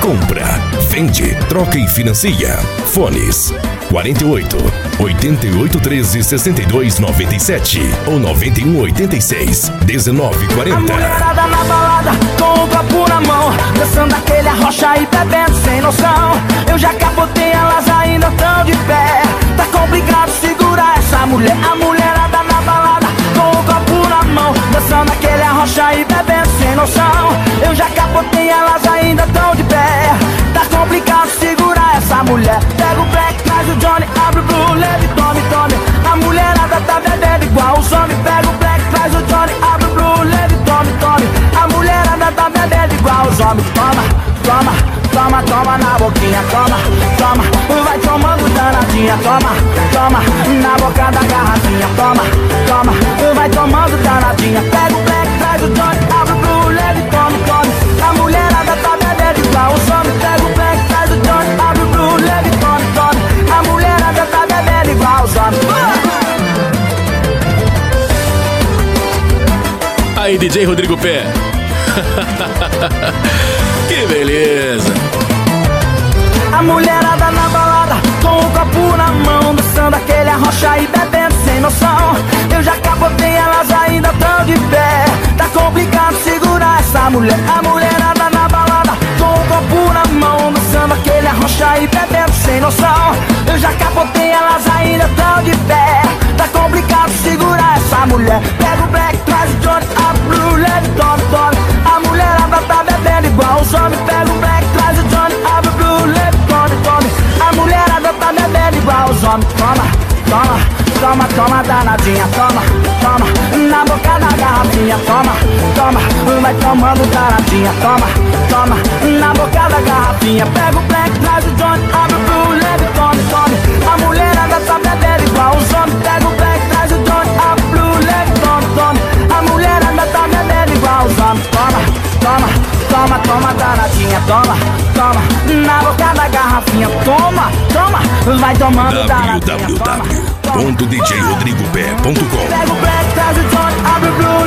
compra, vende, troca e financia. Fones 48 88 13 62 97 ou 91 86 19 40. A mulherada na balada com o copo na mão, dançando aquele arrocha e bebendo sem noção. Eu já capotei, elas ainda tão de pé. Tá complicado segurar essa mulher. A mulherada na balada com o copo na mão, dançando aquele arrocha e bebendo sem noção. Eu já capotei, elas ainda tão de pé. Tá complicado segurar essa mulher. Pega o black, traz o Johnny, abre o blue, leve, tome, tome. A mulherada tá bebendo igual os homens. Pega o black, traz o Johnny, abre o blue, leve, tome, tome. A mulherada tá bebendo igual os homens. Toma, toma, toma, toma na boquinha. Toma, toma, vai tomando danadinha. Toma, toma, na boca da garrafinha. Toma, toma, vai tomando danadinha. Pega o black, traz o Johnny, abre o blue, leve, tome, tome. A mulherada tá bebendo igual os homens. Pega o black, traz o Johnny, abre o blue, leve, tome, tome. A mulherada tá bebendo igual os homens. Aí, DJ Rodrigo Pé. Que beleza. A mulherada na balada com o copo na mão, dançando aquele arrocha e bebendo sem noção. Eu já capotei, elas ainda tão de pé. Tá complicado segurar essa mulher. A mulherada na balada com o copo na mão, dançando aquele arrocha e bebendo sem noção. Eu já capotei, elas ainda tão de pé. Tá complicado segurar essa mulher. Pega o black, traz o Johnny, abre o blue, leve, tome, tome. A mulherada tá bebendo igual os homens. Pega o black, traz o Johnny, abre o blue, leve, tome, tome. A mulherada tá bebendo igual os homens. Toma, toma, toma, toma danadinha. Toma, toma, na boca da garrafinha. Toma, toma, vai tomando danadinha. Toma, toma, na boca da garrafinha. Pega o black, traz o Johnny, abre o blue, leve, tome, tome. A mulherada tá bebendo igual os homens. Pega o black, traz o Johnny, abre o blue, leve, tome, tome. A mulherada tá bebendo igual os homens. Toma, toma, toma, toma danadinha. Toma, toma, na boca da garrafinha. Toma, toma, vai tomando danadinha. www.djrodrigopé.com. Pega o black, traz o Johnny, abre o blue,